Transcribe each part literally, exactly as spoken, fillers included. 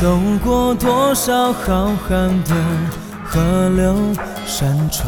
走过多少浩瀚的河流山川，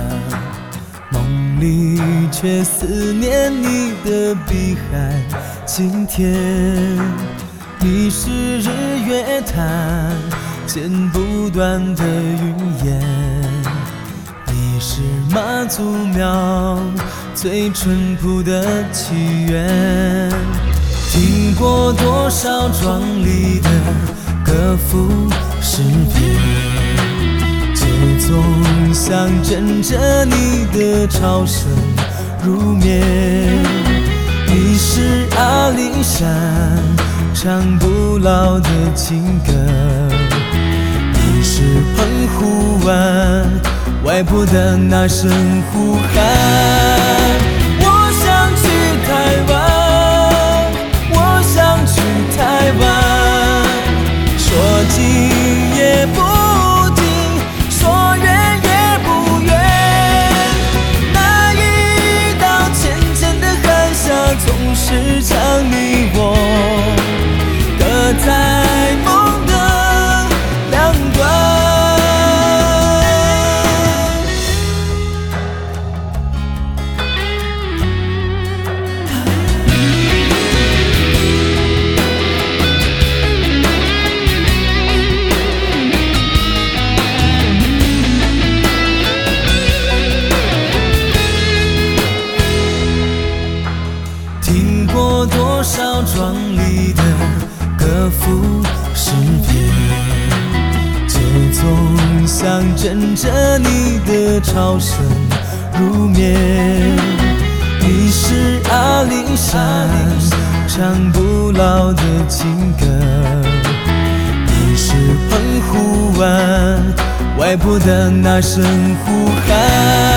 梦里却思念你的碧海晴天。你是日月潭剪不断的云烟，你是妈祖庙最淳朴的祈愿。听过多少壮丽的歌赋诗篇，这总象征着你的朝圣入眠。你是阿里山唱不老的情歌，你是澎湖湾外婆的那声呼喊。我想去台湾，我想去台湾，说近也不近，说远也不远。那一道浅浅的海峡，总是将你我隔在梦的两端。听过多少壮丽的歌赋诗篇，这总象征着你的朝圣入眠。你是阿里山唱不老的情歌，你是澎湖湾外婆的那声呼喊。